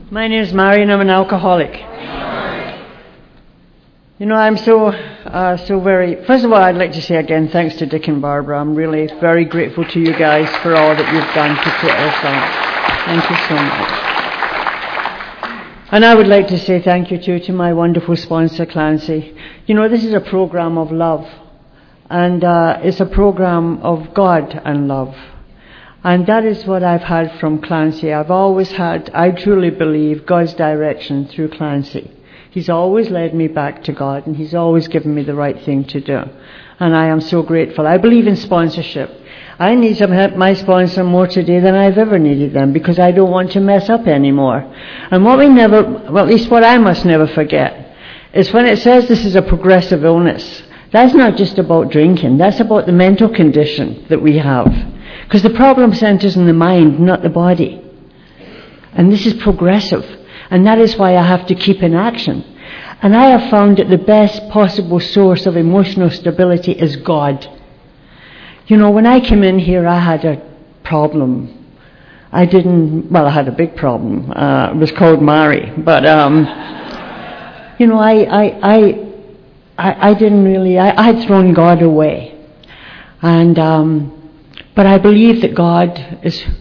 My name is Mary and I'm an alcoholic. You know, I'm so very... First of all, I'd like to say again, thanks to Dick and Barbara. I'm really very grateful to you guys for all that you've done to put us on. Thank you so much. And I would like to say thank you too to my wonderful sponsor, Clancy. You know, this is a program of love. And it's a program of God and love. And that is what I've had from Clancy. I've always had, I truly believe, God's direction through Clancy. He's always led me back to God, and he's always given me the right thing to do. And I am so grateful. I believe in sponsorship. I need some help, my sponsor, more today than I've ever needed them, because I don't want to mess up anymore. And what we never, well, at least what I must never forget, is when it says this is a progressive illness, that's not just about drinking. That's about the mental condition that we have. Because the problem centers in the mind, not the body. And this is progressive. And that is why I have to keep in action. And I have found that the best possible source of emotional stability is God. You know, when I came in here, I had a problem. I had a big problem. It was called Mary. But, you know, I didn't really, I had thrown God away. And, but I believe that God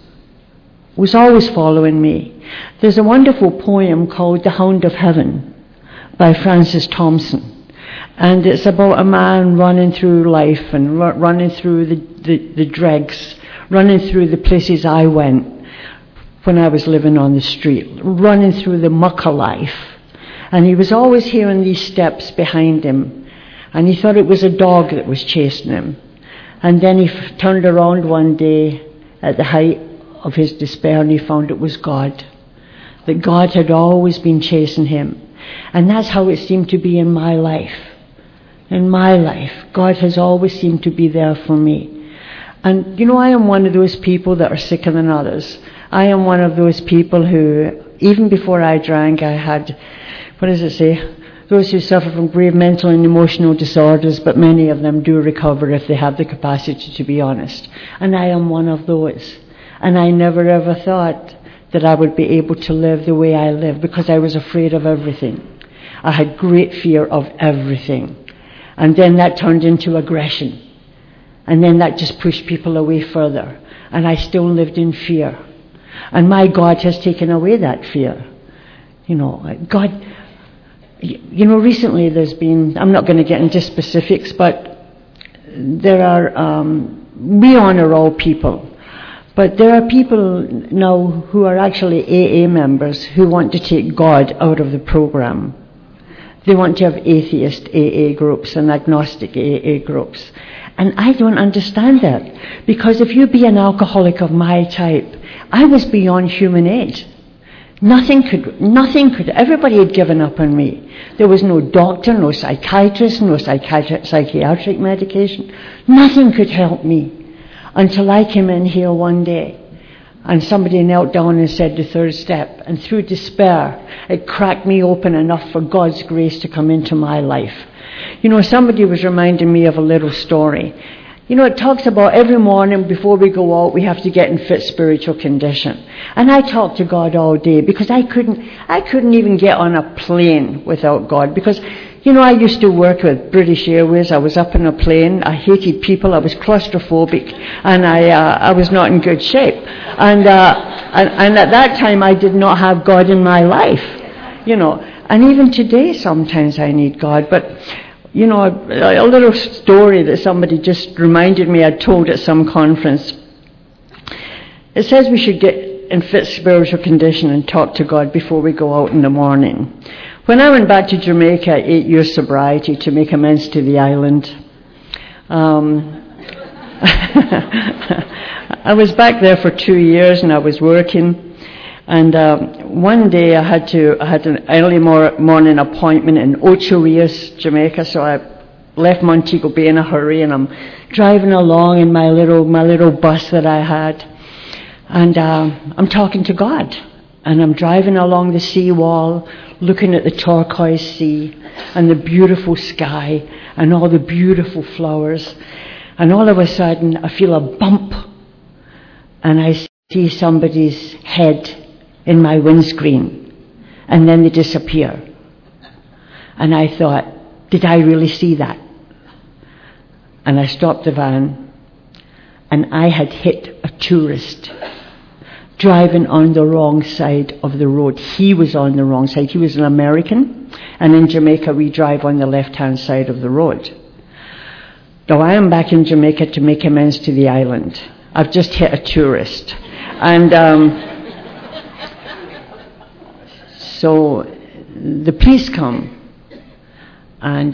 was always following me. There's a wonderful poem called The Hound of Heaven by Francis Thompson. And it's about a man running through life and running through the dregs, running through the places I went when I was living on the street, running through the muck of life. And he was always hearing these steps behind him. And he thought it was a dog that was chasing him. And then he turned around one day at the height of his despair and he found it was God. That God had always been chasing him. And that's how it seemed to be in my life. In my life, God has always seemed to be there for me. And, you know, I am one of those people that are sicker than others. I am one of those people who, even before I drank, I had, what does it say? Those who suffer from grave mental and emotional disorders, but many of them do recover if they have the capacity to be honest. And I am one of those. And I never ever thought that I would be able to live the way I live because I was afraid of everything. I had great fear of everything. And then that turned into aggression. And then that just pushed people away further. And I still lived in fear. And my God has taken away that fear. You know, God, you know, recently there's been, I'm not going to get into specifics, but there are, we honor all people. But there are people now who are actually AA members who want to take God out of the program. They want to have atheist AA groups and agnostic AA groups. And I don't understand that. Because if you be an alcoholic of my type, I was beyond human aid. Nothing could, everybody had given up on me. There was no doctor, no psychiatrist, no psychiatric medication. Nothing could help me. Until I came in here one day and somebody knelt down and said the third step. And through despair, it cracked me open enough for God's grace to come into my life. You know, somebody was reminding me of a little story. You know, it talks about every morning before we go out, we have to get in fit spiritual condition. And I talked to God all day because I couldn't even get on a plane without God. Because, you know, I used to work with British Airways. I was up in a plane. I hated people. I was claustrophobic. And I was not in good shape. And at that time, I did not have God in my life. You know, and even today, sometimes I need God. But, you know, a little story that somebody just reminded me I'd told at some conference. It says we should get in fit spiritual condition and talk to God before we go out in the morning. When I went back to Jamaica, 8 years sobriety to make amends to the island, I was back there for 2 years and I was working. And one day I had an early morning appointment in Ocho Rios, Jamaica. So I left Montego Bay in a hurry, and I'm driving along in my little bus that I had, and I'm talking to God. And I'm driving along the seawall, looking at the turquoise sea and the beautiful sky and all the beautiful flowers. And all of a sudden, I feel a bump, and I see somebody's head in my windscreen. and then they disappear. And I thought, did I really see that? And I stopped the van, and I had hit a tourist driving on the wrong side of the road. He was on the wrong side. He was an American, and in Jamaica we drive on the left-hand side of the road. Now I am back in Jamaica to make amends to the island. I've just hit a tourist. And so the police come, and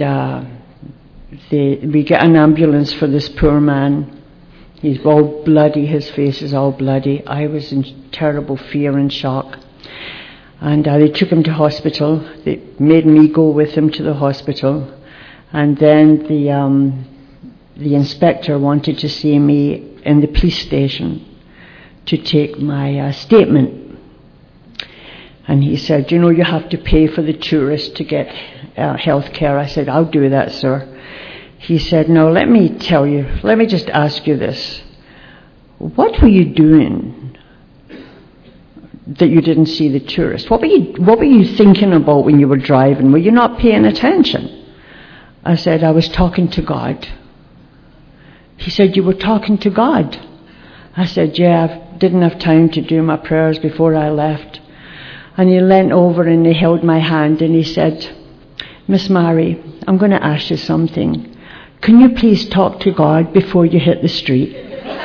we get an ambulance for this poor man. He's all bloody, his face is all bloody. I was in terrible fear and shock. And they took him to hospital. They made me go with him to the hospital. And then the inspector wanted to see me in the police station to take my statement. And he said, you know, you have to pay for the tourist to get health care. I said, I'll do that, sir. He said, no, let me just ask you this. What were you doing that you didn't see the tourist? What were you thinking about when you were driving? Were you not paying attention? I said, I was talking to God. He said, you were talking to God? I said, yeah, I didn't have time to do my prayers before I left. And he leant over and he held my hand and he said, Miss Mary, I'm going to ask you something. Can you please talk to God before you hit the street?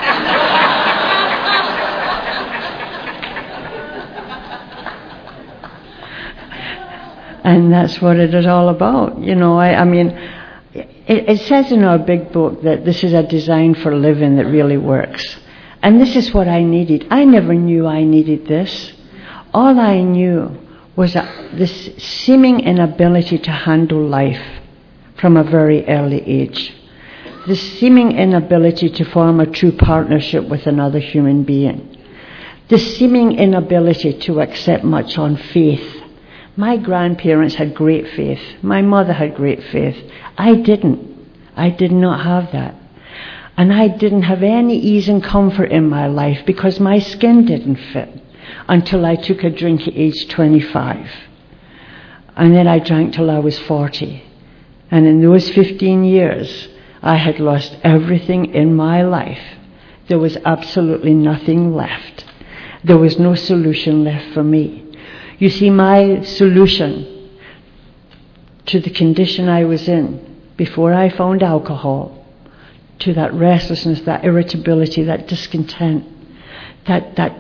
And that's what it is all about. You know, I mean, it says in our big book that this is a design for living that really works. And this is what I needed. I never knew I needed this. All I knew was this seeming inability to handle life from a very early age. This seeming inability to form a true partnership with another human being. This seeming inability to accept much on faith. My grandparents had great faith. My mother had great faith. I didn't. I did not have that. And I didn't have any ease and comfort in my life because my skin didn't fit until I took a drink at age 25. And then I drank till I was 40. And in those 15 years, I had lost everything in my life. There was absolutely nothing left. There was no solution left for me. You see, my solution to the condition I was in before I found alcohol, to that restlessness, that irritability, that discontent, that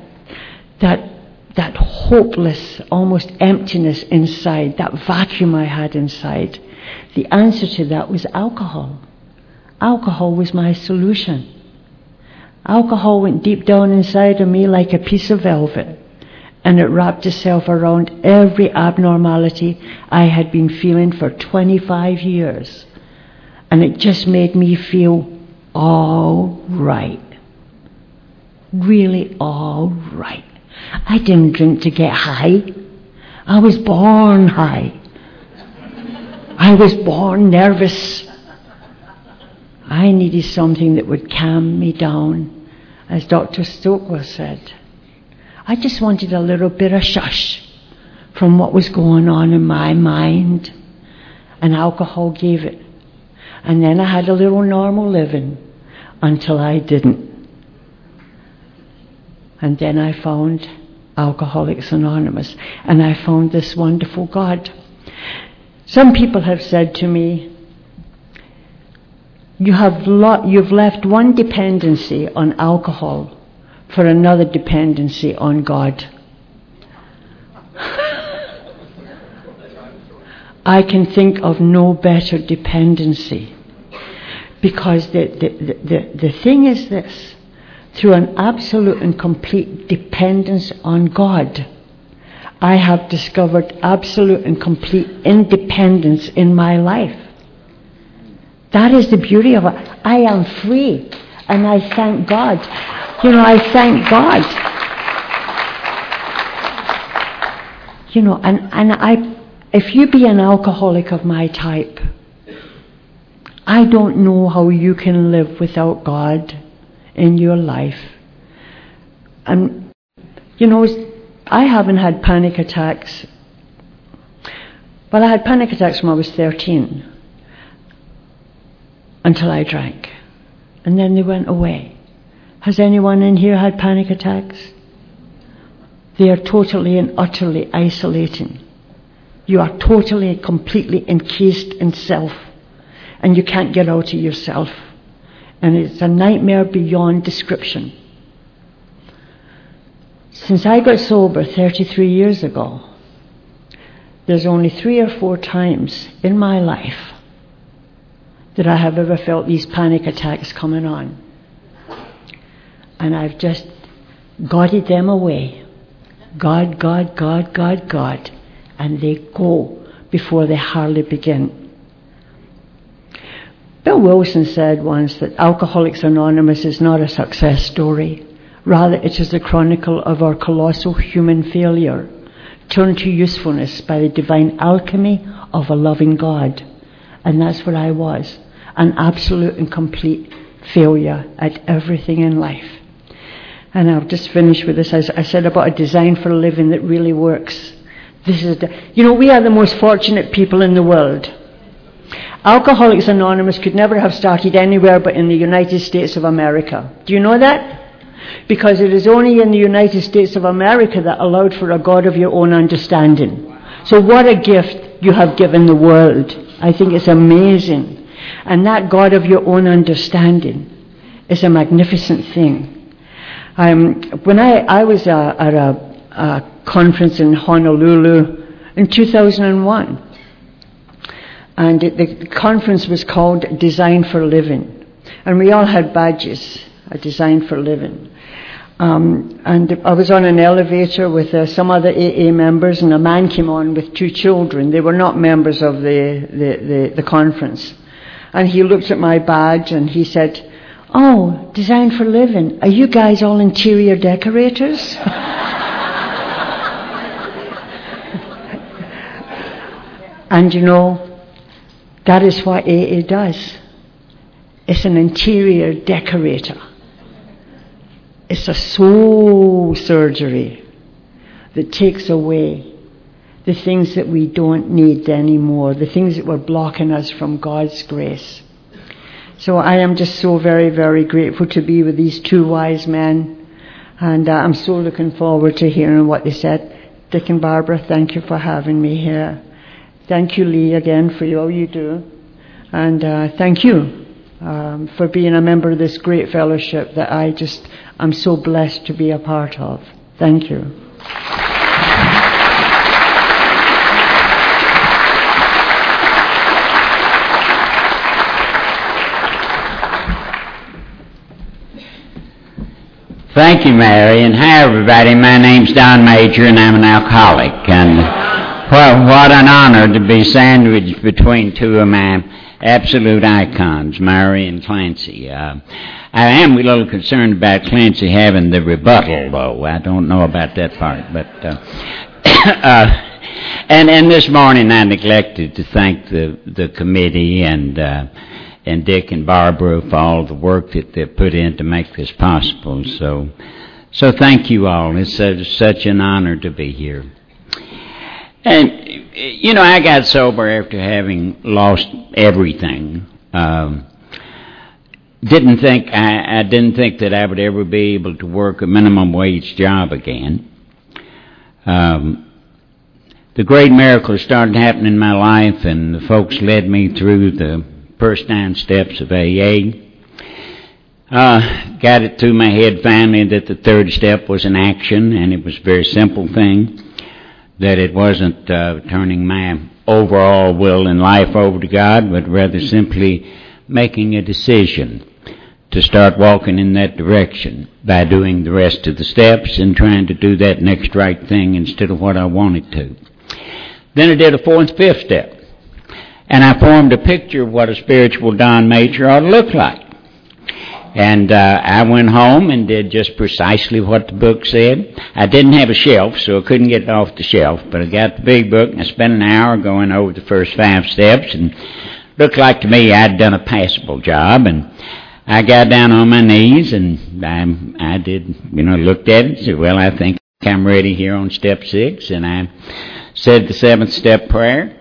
hopeless, almost emptiness inside, that vacuum I had inside, the answer to that was alcohol. Alcohol was my solution. Alcohol went deep down inside of me like a piece of velvet, and it wrapped itself around every abnormality I had been feeling for 25 years. And it just made me feel all right. Really all right. I didn't drink to get high. I was born high. I was born nervous. I needed something that would calm me down, as Dr. Stockwell said. I just wanted a little bit of shush from what was going on in my mind, and alcohol gave it. And then I had a little normal living until I didn't. And then I found Alcoholics Anonymous, and I found this wonderful God. Some people have said to me, you've left one dependency on alcohol for another dependency on God. I can think of no better dependency, because the thing is this: through an absolute and complete dependence on God, I have discovered absolute and complete independence in my life. That is the beauty of it. I am free, and I thank God. You know, I thank God. You know, and if you be an alcoholic of my type, I don't know how you can live without God in your life. And, you know, I haven't had panic attacks Well, I had panic attacks when I was 13, until I drank. And then they went away. Has anyone in here had panic attacks? They are totally and utterly isolating. You are totally and completely encased in self, and you can't get out of yourself. And it's a nightmare beyond description. Since I got sober 33 years ago, there's only 3 or 4 times in my life that I have ever felt these panic attacks coming on. And I've just guarded them away. God, God, God, God, God. And they go before they hardly begin. Bill Wilson said once that Alcoholics Anonymous is not a success story. Rather, it is a chronicle of our colossal human failure, turned to usefulness by the divine alchemy of a loving God. And that's what I was, an absolute and complete failure at everything in life. And I'll just finish with this. As I said about a design for a living that really works. This is we are the most fortunate people in the world. Alcoholics Anonymous could never have started anywhere but in the United States of America. Do you know that? Because it is only in the United States of America that allowed for a God of your own understanding. So what a gift you have given the world. I think it's amazing. And that God of your own understanding is a magnificent thing. When I was at a conference in Honolulu in 2001, and the conference was called Design for Living, and we all had badges, a Design for Living. And I was on an elevator with some other AA members, and a man came on with 2 children. They were not members of the conference. And he looked at my badge and he said, "Oh, Design for Living. Are you guys all interior decorators?" And that is what AA does. It's an interior decorator. It's a soul surgery that takes away the things that we don't need anymore, the things that were blocking us from God's grace. So I am just so very, very grateful to be with these 2 wise men, and I'm so looking forward to hearing what they said. Dick and Barbara, thank you for having me here. Thank you, Lee, again for all you do, and thank you for being a member of this great fellowship that I'm so blessed to be a part of. Thank you. Thank you, Mary, and hi, everybody. My name's Don Major, and I'm an alcoholic. And what an honor to be sandwiched between 2 of my absolute icons, Mary and Clancy. I am a little concerned about Clancy having the rebuttal, though. I don't know about that part. But and this morning I neglected to thank the committee and Dick and Barbara for all the work that they've put in to make this possible. So thank you all. It's such an honor to be here. And, I got sober after having lost everything. I didn't think that I would ever be able to work a minimum wage job again. The great miracles started happening in my life, and the folks led me through the first 9 steps of AA. Got it through my head finally that the 3rd step was an action, and it was a very simple thing, that it wasn't turning my overall will in life over to God, but rather simply making a decision to start walking in that direction by doing the rest of the steps and trying to do that next right thing instead of what I wanted to. Then I did a 4th and 5th step. And I formed a picture of what a spiritual Don Major ought to look like. And I went home and did just precisely what the book said. I didn't have a shelf, so I couldn't get it off the shelf, but I got the big book, and I spent an hour going over the first 5 steps, and looked like to me I'd done a passable job. And I got down on my knees, and I did, looked at it and said, well, I think I'm ready here on step 6, and I said the 7th step prayer.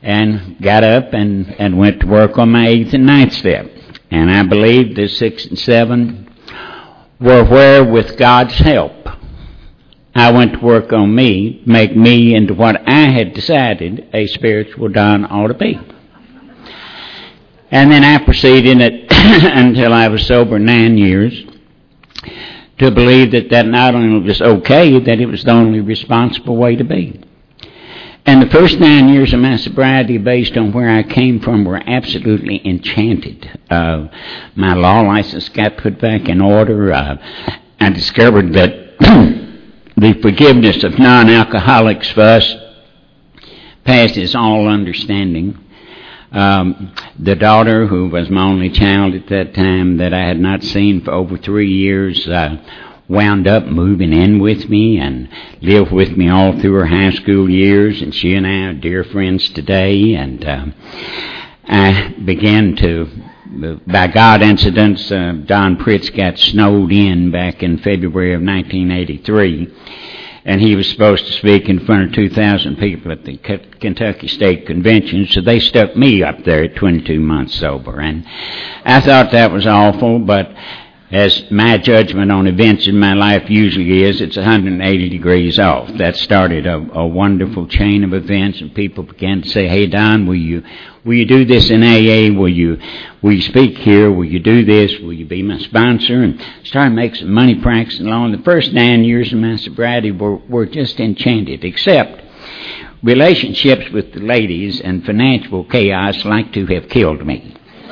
and got up and went to work on my 8th and 9th step. And I believe the 6 and 7 were where, with God's help, I went to work on me, make me into what I had decided a spiritual Don ought to be. And then I proceeded it until I was sober 9 years to believe that not only was okay, that it was the only responsible way to be. And the first 9 years of my sobriety, based on where I came from, were absolutely enchanted. My law license got put back in order. I discovered that the forgiveness of non-alcoholics for us passes all understanding. The daughter, who was my only child at that time, that I had not seen for over 3 years, wound up moving in with me and lived with me all through her high school years, and she and I are dear friends today. And I began to, by God incidents, Don Pritz got snowed in back in February of 1983, and he was supposed to speak in front of 2,000 people at the Kentucky State Convention, so they stuck me up there at 22 months sober. And I thought that was awful, but as my judgment on events in my life usually is, it's 180 degrees off. That started a wonderful chain of events, and people began to say, "Hey, Don, will you do this in AA? Will you speak here? Will you do this? Will you be my sponsor?" And started making some money practicing law. And the first 9 years of my sobriety were just enchanted, except relationships with the ladies and financial chaos like to have killed me.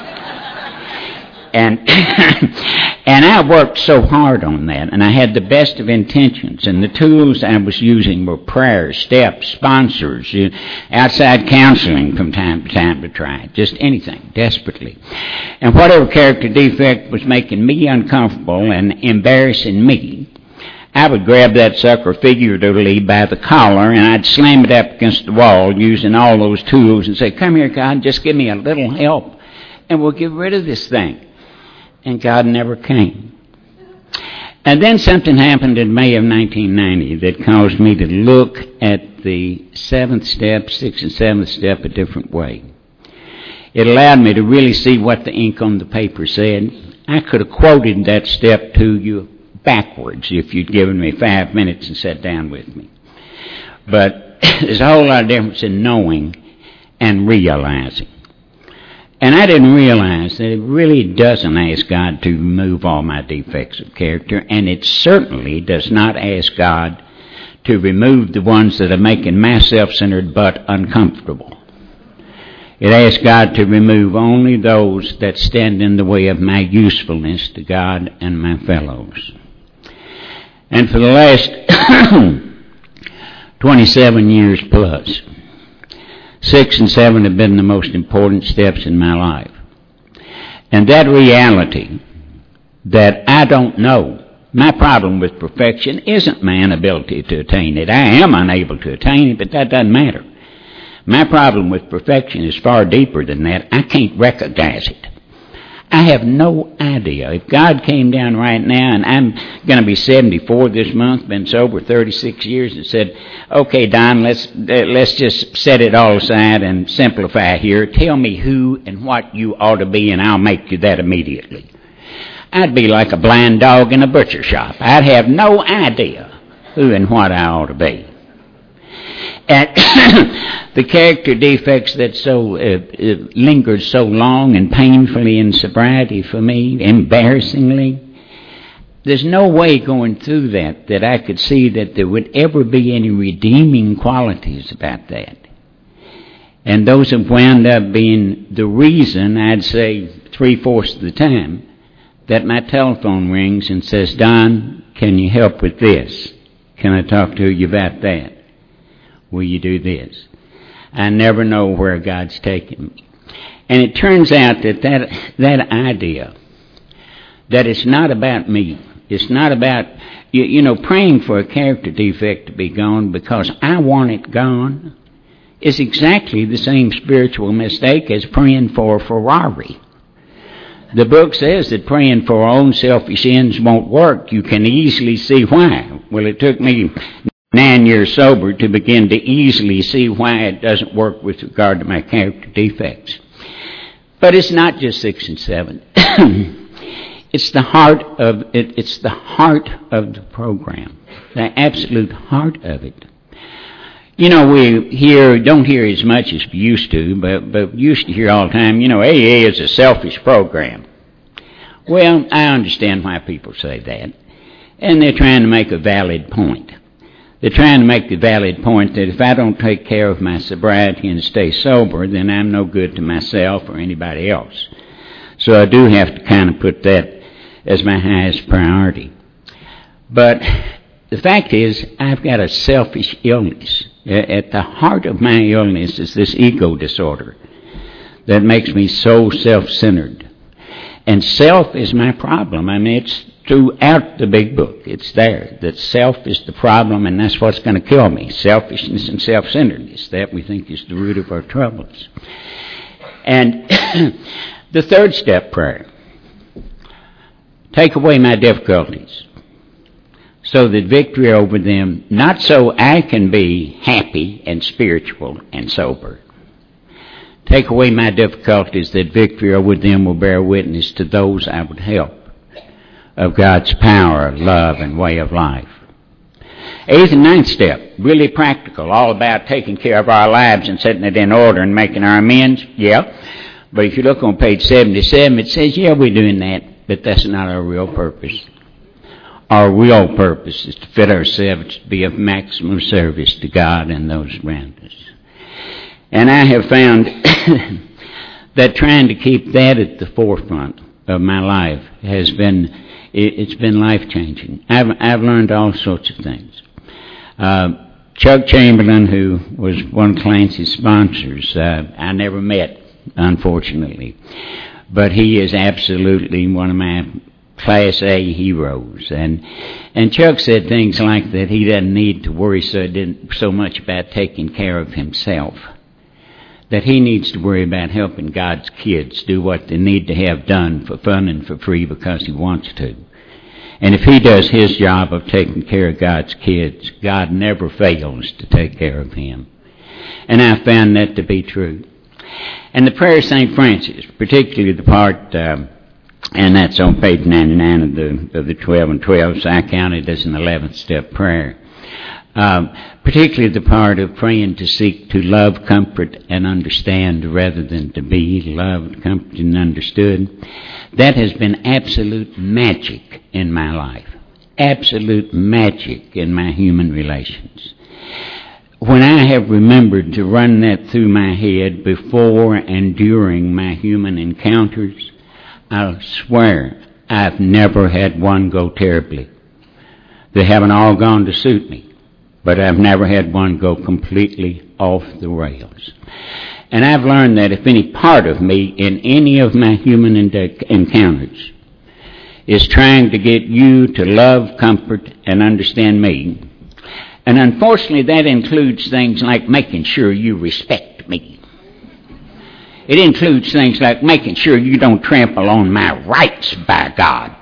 And I worked so hard on that, and I had the best of intentions, and the tools I was using were prayer, steps, sponsors, outside counseling from time to time to try, just anything, desperately. And whatever character defect was making me uncomfortable and embarrassing me, I would grab that sucker figuratively by the collar, and I'd slam it up against the wall using all those tools and say, "Come here, God, just give me a little help, and we'll get rid of this thing." And God never came. And then something happened in May of 1990 that caused me to look at the 7th step, 6th and 7th step a different way. It allowed me to really see what the ink on the paper said. I could have quoted that step to you backwards if you'd given me 5 minutes and sat down with me. But there's a whole lot of difference in knowing and realizing. And I didn't realize that it really doesn't ask God to remove all my defects of character, and it certainly does not ask God to remove the ones that are making my self-centered butt uncomfortable. It asks God to remove only those that stand in the way of my usefulness to God and my fellows. And for the last 27 years plus, 6 and 7 have been the most important steps in my life. And that reality that I don't know, my problem with perfection isn't my inability to attain it. I am unable to attain it, but that doesn't matter. My problem with perfection is far deeper than that. I can't recognize it. I have no idea. If God came down right now, and I'm going to be 74 this month, been sober 36 years, and said, "Okay, Don, let's just set it all aside and simplify here. Tell me who and what you ought to be, and I'll make you that immediately." I'd be like a blind dog in a butcher shop. I'd have no idea who and what I ought to be. And the character defects that so lingered so long and painfully in sobriety for me, embarrassingly, there's no way going through that I could see that there would ever be any redeeming qualities about that. And those have wound up being the reason, I'd say 3/4 of the time, that my telephone rings and says, "Don, can you help with this? Can I talk to you about that? Will you do this?" I never know where God's taking me. And it turns out that idea, that it's not about me, it's not about, praying for a character defect to be gone because I want it gone, is exactly the same spiritual mistake as praying for a Ferrari. The book says that praying for our own selfish ends won't work. You can easily see why. Well, it took me 9 years sober to begin to easily see why it doesn't work with regard to my character defects. But it's not just 6 and 7. It's the heart of it. It's the heart of the program, the absolute heart of it. You know, we don't hear as much as we used to, but we used to hear all the time, AA is a selfish program. Well, I understand why people say that. And they're trying to make a valid point. They're trying to make the valid point that if I don't take care of my sobriety and stay sober, then I'm no good to myself or anybody else. So I do have to kind of put that as my highest priority. But the fact is, I've got a selfish illness. At the heart of my illness is this ego disorder that makes me so self-centered. And self is my problem. I mean, it's throughout the big book. It's there. That self is the problem, and that's what's going to kill me. Selfishness and self-centeredness. That we think is the root of our troubles. And the third step prayer. Take away my difficulties, so that victory over them, not so I can be happy and spiritual and sober. Take away my difficulties, that victory over them will bear witness to those I would help of God's power, love, and way of life. 8th and 9th step, really practical, all about taking care of our lives and setting it in order and making our amends. Yeah, but if you look on page 77, it says, yeah, we're doing that, but that's not our real purpose. Our real purpose is to fit ourselves to be of maximum service to God and those around us. And I have found that trying to keep that at the forefront of my life has been, it's been life-changing. I've learned all sorts of things. Chuck Chamberlain, who was one of Clancy's sponsors, I never met, unfortunately. But he is absolutely one of my Class A heroes. And Chuck said things like that he doesn't need to worry so much about taking care of himself. That he needs to worry about helping God's kids do what they need to have done for fun and for free because he wants to. And if he does his job of taking care of God's kids, God never fails to take care of him. And I found that to be true. And the prayer of St. Francis, particularly the part, and that's on page 99 of the 12 and 12, so I count it as an 11th step prayer. Particularly the part of praying to seek to love, comfort, and understand rather than to be loved, comforted, and understood. That has been absolute magic in my life. Absolute magic in my human relations. When I have remembered to run that through my head before and during my human encounters, I'll swear I've never had one go terribly. They haven't all gone to suit me. But I've never had one go completely off the rails. And I've learned that if any part of me in any of my human encounters is trying to get you to love, comfort, and understand me, and unfortunately that includes things like making sure you respect me. It includes things like making sure you don't trample on my rights, by God.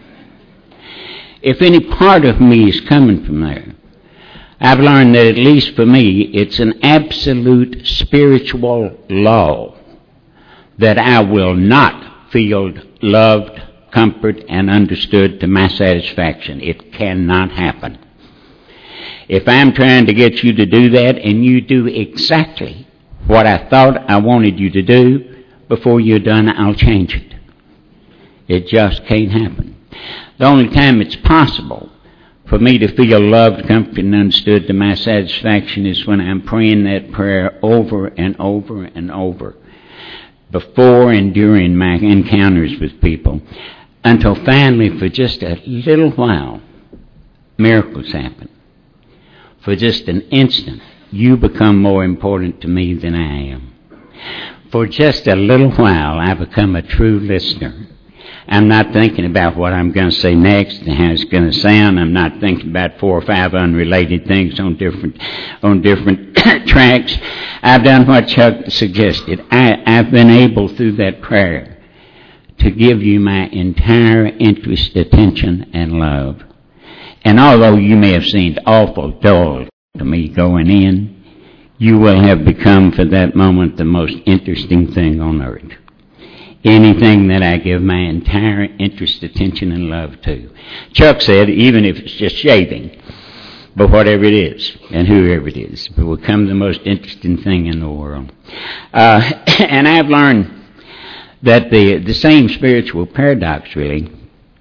If any part of me is coming from there, I've learned that, at least for me, it's an absolute spiritual law that I will not feel loved, comforted, and understood to my satisfaction. It cannot happen. If I'm trying to get you to do that and you do exactly what I thought I wanted you to do, before you're done, I'll change it. It just can't happen. The only time it's possible for me to feel loved, comforted, and understood to my satisfaction is when I'm praying that prayer over and over and over, before and during my encounters with people, until finally, for just a little while, miracles happen. For just an instant, you become more important to me than I am. For just a little while, I become a true listener. I'm not thinking about what I'm going to say next and how it's going to sound. I'm not thinking about 4 or 5 unrelated things on different tracks. I've done what Chuck suggested. I've been able, through that prayer, to give you my entire interest, attention, and love. And although you may have seemed awful dull to me going in, you will have become for that moment the most interesting thing on earth. Anything that I give my entire interest, attention, and love to. Chuck said, even if it's just shaving, but whatever it is, and whoever it is, it will become the most interesting thing in the world. And I've learned that the same spiritual paradox, really,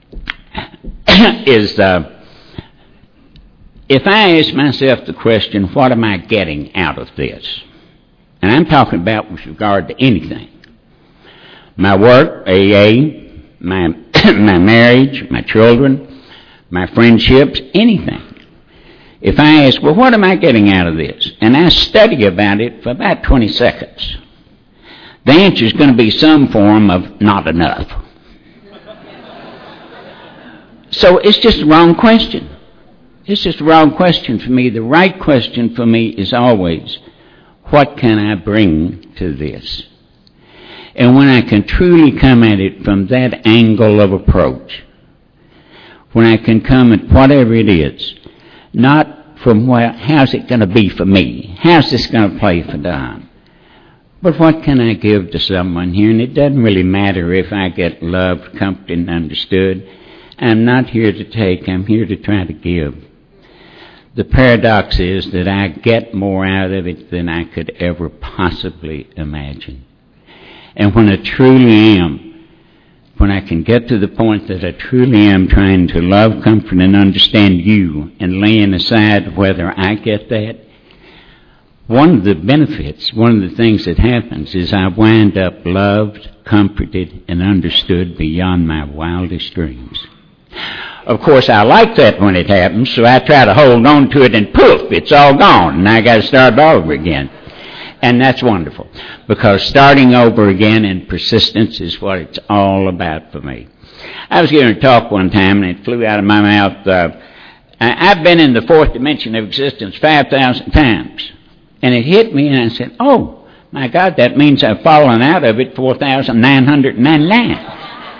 is if I ask myself the question, what am I getting out of this? And I'm talking about with regard to anything. My work, AA, my marriage, my children, my friendships, anything. If I ask, well, what am I getting out of this? And I study about it for about 20 seconds. The answer is going to be some form of not enough. So it's just the wrong question. It's just the wrong question for me. The right question for me is always, what can I bring to this? And when I can truly come at it from that angle of approach, when I can come at whatever it is, not from how's it going to be for me? How's this going to play for Don? But what can I give to someone here? And it doesn't really matter if I get loved, comforted, and understood. I'm not here to take, I'm here to try to give. The paradox is that I get more out of it than I could ever possibly imagine. And when I truly am, when I can get to the point that I truly am trying to love, comfort, and understand you, and laying aside whether I get that, one of the benefits, one of the things that happens is I wind up loved, comforted, and understood beyond my wildest dreams. Of course, I like that when it happens, so I try to hold on to it, and poof, it's all gone, and I got to start all over again. And that's wonderful, because starting over again and persistence is what it's all about for me. I was giving a talk one time, and it flew out of my mouth. I've been in the fourth dimension of existence 5,000 times. And it hit me, and I said, oh, my God, that means I've fallen out of it 4,999.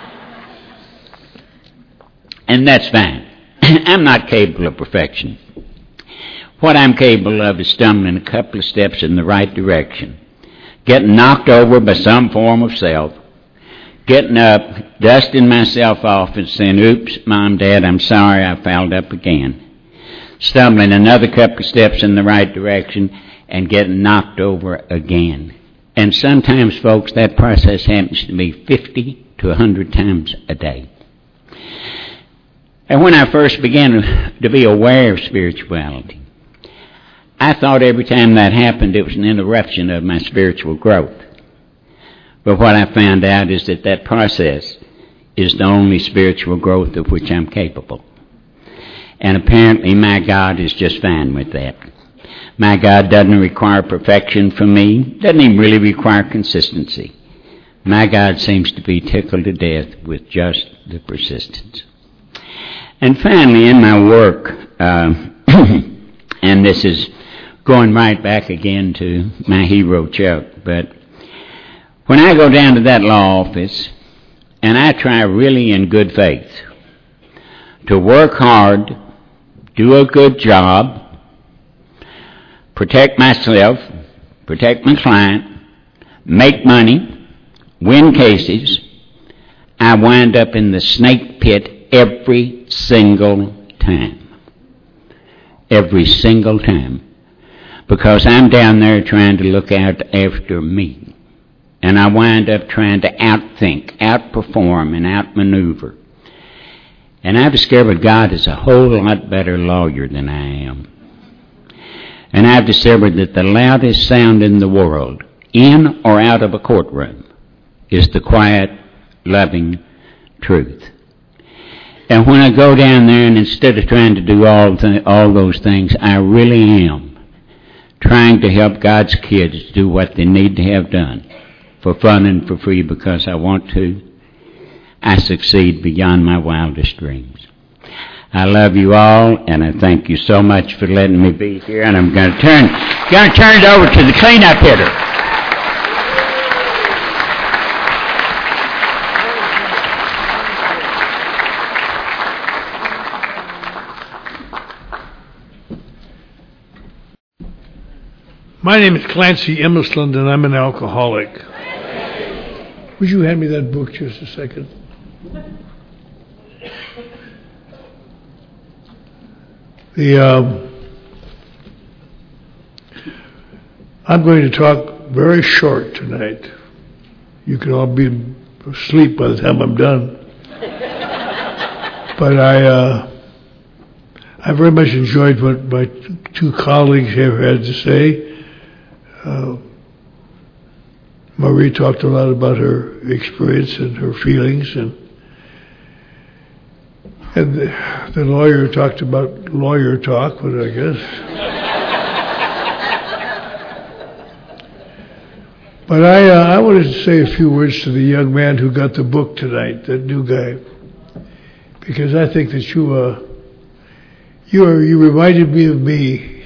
And that's fine. I'm not capable of perfection. What I'm capable of is stumbling a couple of steps in the right direction, getting knocked over by some form of self, getting up, dusting myself off and saying, oops, Mom, Dad, I'm sorry I fouled up again. Stumbling another couple of steps in the right direction and getting knocked over again. And sometimes, folks, that process happens to me 50 to 100 times a day. And when I first began to be aware of spirituality, I thought every time that happened it was an interruption of my spiritual growth. But what I found out is that that process is the only spiritual growth of which I'm capable. And apparently my God is just fine with that. My God doesn't require perfection from me, doesn't even really require consistency. My God seems to be tickled to death with just the persistence. And finally, in my work, and this is going right back again to my hero Chuck, but when I go down to that law office, and I try really in good faith to work hard, do a good job, protect myself, protect my client, make money, win cases, I wind up in the snake pit every single time. Every single time. Because I'm down there trying to look out after me. And I wind up trying to outthink, outperform, and outmaneuver. And I've discovered God is a whole lot better lawyer than I am. And I've discovered that the loudest sound in the world, in or out of a courtroom, is the quiet, loving truth. And when I go down there, and instead of trying to do all those things, I really am trying to help God's kids do what they need to have done for fun and for free because I want to, I succeed beyond my wildest dreams. I love you all, and I thank you so much for letting me be here. And I'm going to turn it over to the cleanup hitter. My name is Clancy Emmisland, and I'm an alcoholic. Would you hand me that book just a second? I'm going to talk very short tonight. You can all be asleep by the time I'm done. But I very much enjoyed what my two colleagues have had to say. Marie talked a lot about her experience and her feelings, and the lawyer talked about lawyer talk, but I guess. But I wanted to say a few words to the young man who got the book tonight, that new guy, because I think that you reminded me of me.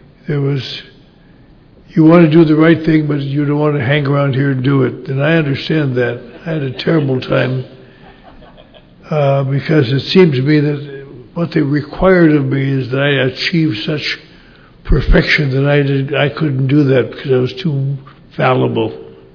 You want to do the right thing, but you don't want to hang around here and do it. And I understand that. I had a terrible time because it seems to me that what they required of me is that I achieve such perfection that I couldn't do that because I was too fallible.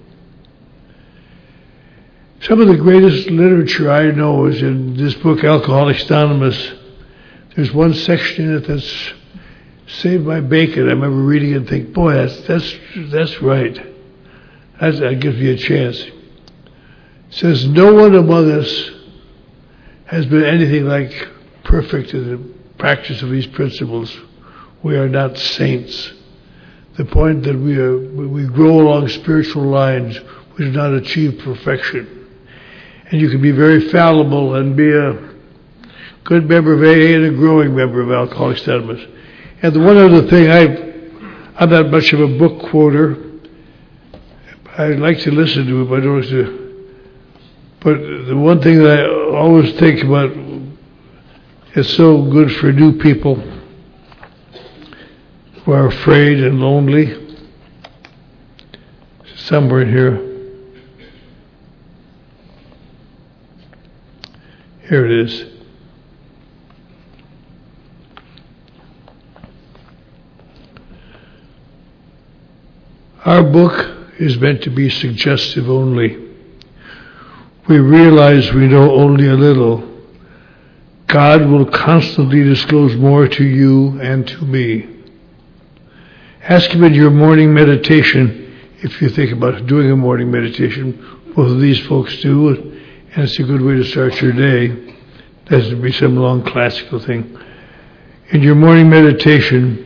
Some of the greatest literature I know is in this book, Alcoholics Anonymous. There's one section in it that's Saved by Bacon. I remember reading it and think, boy, that's right. That gives me a chance. It says, no one among us has been anything like perfect in the practice of these principles. We are not saints. The point that we grow along spiritual lines, we do not achieve perfection. And you can be very fallible and be a good member of AA and a growing member of Alcoholics Anonymous. And the one other thing, I'm not much of a book quoter. I like to listen to it, but I don't like to. But the one thing that I always think about is so good for new people who are afraid and lonely. Somewhere in here. Here it is. Our book is meant to be suggestive only. We realize we know only a little. God will constantly disclose more to you and to me. Ask Him in your morning meditation, if you think about doing a morning meditation. Both of these folks do, and it's a good way to start your day. It doesn't be some long classical thing. In your morning meditation,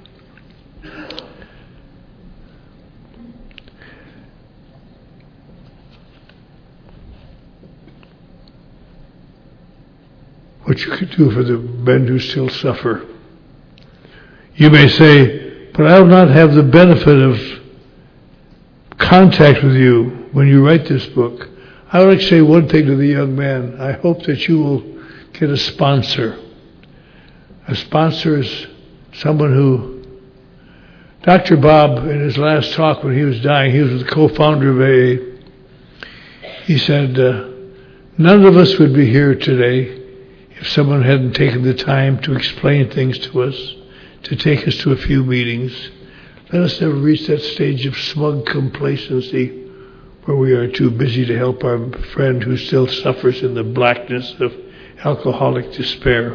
what you could do for the men who still suffer. You may say, but I will not have the benefit of contact with you when you write this book. I would like to say one thing to the young man. I hope that you will get a sponsor. A sponsor is someone who, Dr. Bob, in his last talk when he was dying, he was the co-founder of AA. He said, none of us would be here today if someone hadn't taken the time to explain things to us, to take us to a few meetings. Let us never reach that stage of smug complacency where we are too busy to help our friend who still suffers in the blackness of alcoholic despair.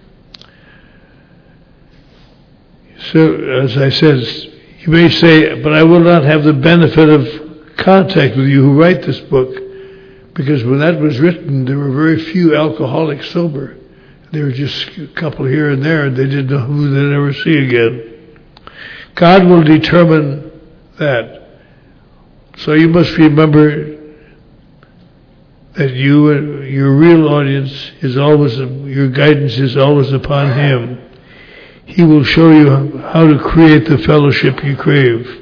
So, as I said, you may say, but I will not have the benefit of contact with you who write this book. Because when that was written, there were very few alcoholics sober. There were just a couple here and there, and they didn't know who they'd ever see again. God will determine that. So you must remember that you and your real audience is always, your guidance is always upon Him. He will show you how to create the fellowship you crave.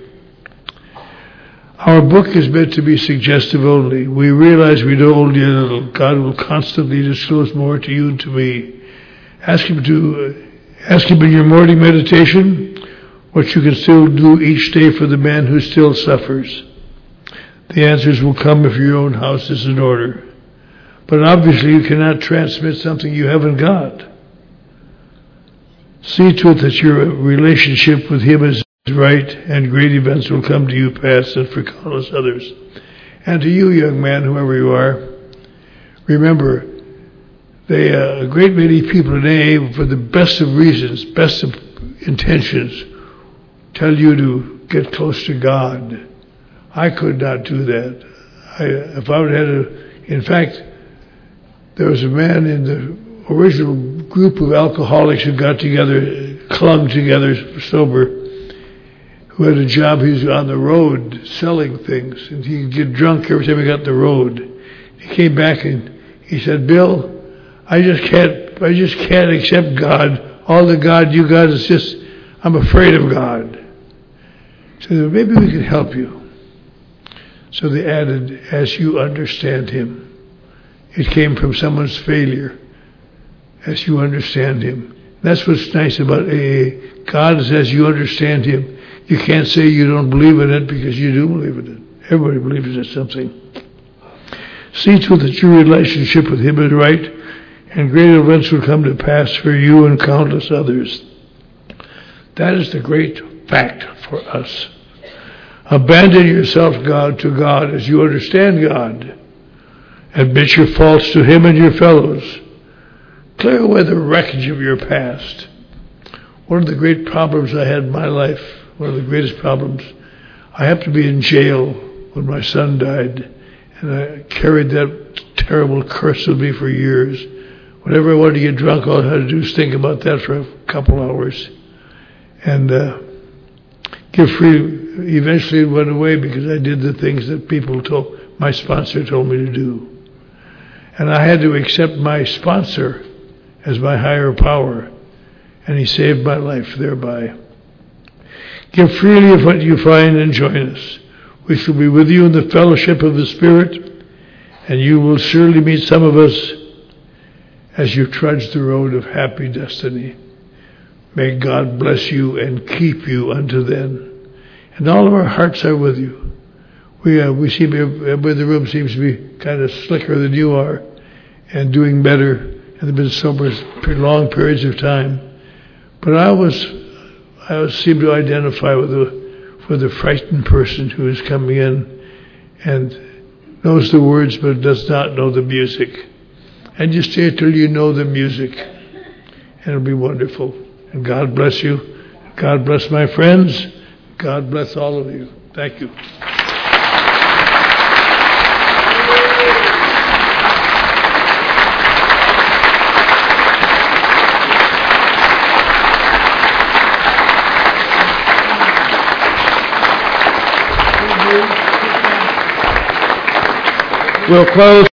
Our book is meant to be suggestive only. We realize we know only a little. God will constantly disclose more to you and to me. Ask Him in your morning meditation what you can still do each day for the man who still suffers. The answers will come if your own house is in order. But obviously you cannot transmit something you haven't got. See to it that your relationship with Him is right, and great events will come to you past and for countless others. And to you, young man, whoever you are, remember, a great many people in AA, for the best of reasons, best of intentions, tell you to get close to God. I could not do that. If I would have had in fact, there was a man in the original group of alcoholics who got together, clung together, sober, who had a job. He was on the road selling things, and he'd get drunk every time he got on the road. He came back and he said, "Bill, I just can't accept God. All the God you got is just, I'm afraid of God." So maybe we can help you. So they added, "as you understand Him." It came from someone's failure. As you understand Him. That's what's nice about AA. God is as you understand Him. You can't say you don't believe in it, because you do believe in it. Everybody believes in something. See to it that your relationship with Him is right, and great events will come to pass for you and countless others. That is the great fact for us. Abandon yourself, to God as you understand God. Admit your faults to Him and your fellows. Clear away the wreckage of your past. One of the great problems I had in my life, one of the greatest problems, I happened to be in jail when my son died, and I carried that terrible curse with me for years. Whenever I wanted to get drunk, all I had to do was think about that for a couple hours. And give free. Eventually it went away because I did the things that my sponsor told me to do. And I had to accept my sponsor as my higher power, and he saved my life thereby. Give freely of what you find and join us. We shall be with you in the fellowship of the Spirit, and you will surely meet some of us as you trudge the road of happy destiny. May God bless you and keep you unto then. And all of our hearts are with you. We seem, everybody in the room seems to be kind of slicker than you are and doing better, and they've been sober for long periods of time. But I always seem to identify with the frightened person who is coming in and knows the words but does not know the music. And you stay till you know the music, and it'll be wonderful. And God bless you. God bless my friends. God bless all of you. Thank you. We'll close.